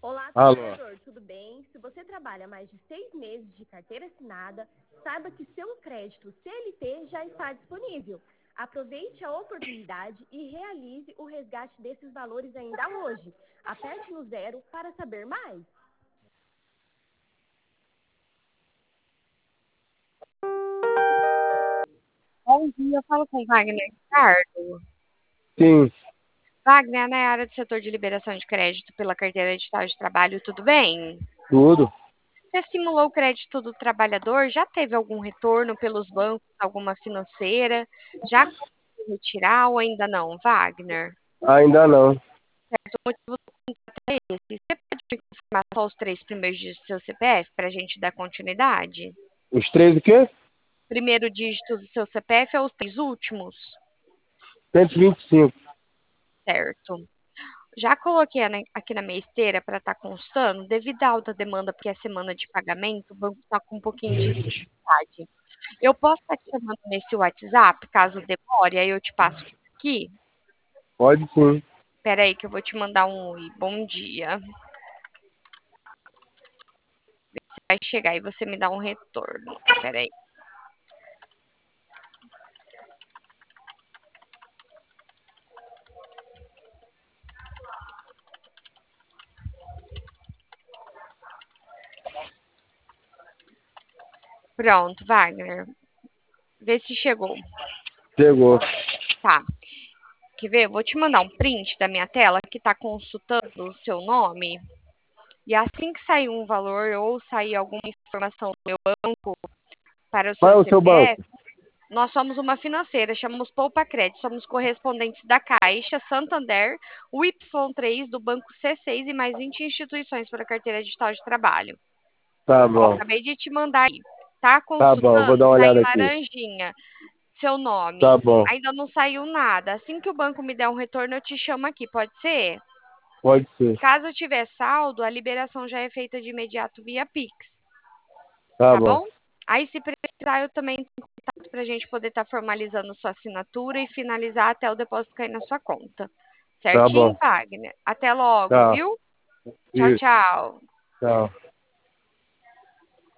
Olá, Alô. trabalhador, tudo bem? Se você trabalha mais de 6 meses de carteira assinada, saiba que seu crédito CLT já está disponível. Aproveite a oportunidade e realize o resgate desses valores ainda hoje. Aperte no 0 para saber mais. Bom dia, eu falo com Wagner Ricardo. Sim, Wagner, na área do setor de liberação de crédito pela carteira digital de trabalho, tudo bem? tudo. Você simulou o crédito do trabalhador? Já teve algum retorno pelos bancos, alguma financeira? Já conseguiu retirar ou ainda não, Wagner? Ainda não. O motivo do contato é esse. Você pode me confirmar só os 3 primeiros dígitos do seu CPF para a gente dar continuidade? Os três o quê? Primeiro dígito do seu CPF é os 3 últimos? 125. Certo. Já coloquei aqui na minha esteira para estar constando, devido à alta demanda, porque é semana de pagamento, o banco está com um pouquinho de dificuldade. Eu posso estar te chamando nesse WhatsApp, caso demore, aí eu te passo aqui? Pode sim. Espera aí que eu vou te mandar um oi. Bom dia. Você vai chegar e você me dá um retorno. Espera aí. Pronto, Wagner. Vê se chegou. Chegou. Tá. Quer ver? Eu vou te mandar um print da minha tela que está consultando o seu nome. E assim que sair um valor ou sair alguma informação do meu banco para o Qual seu é o seu banco? CPF, nós somos uma financeira, chamamos Poupa Crédito, somos correspondentes da Caixa, Santander, o Y3 do Banco C6 e mais 20 instituições para a carteira digital de trabalho. Tá Ó, bom. acabei de te mandar aí. Tá Tá bom, vou dar consultando? uma Tá em olhada aqui. laranjinha. Seu nome. Tá bom. Ainda não saiu nada. Assim que o banco me der um retorno, eu te chamo aqui, pode ser? Pode ser. Caso tiver saldo, a liberação já é feita de imediato via Pix, Tá tá bom. bom? Aí, se precisar, eu também tenho contato para a gente poder estar formalizando sua assinatura e finalizar até o depósito cair na sua conta. Tá Certinho, bom. Wagner? Até logo, Tá. viu? Tchau, Isso. tchau. Tchau.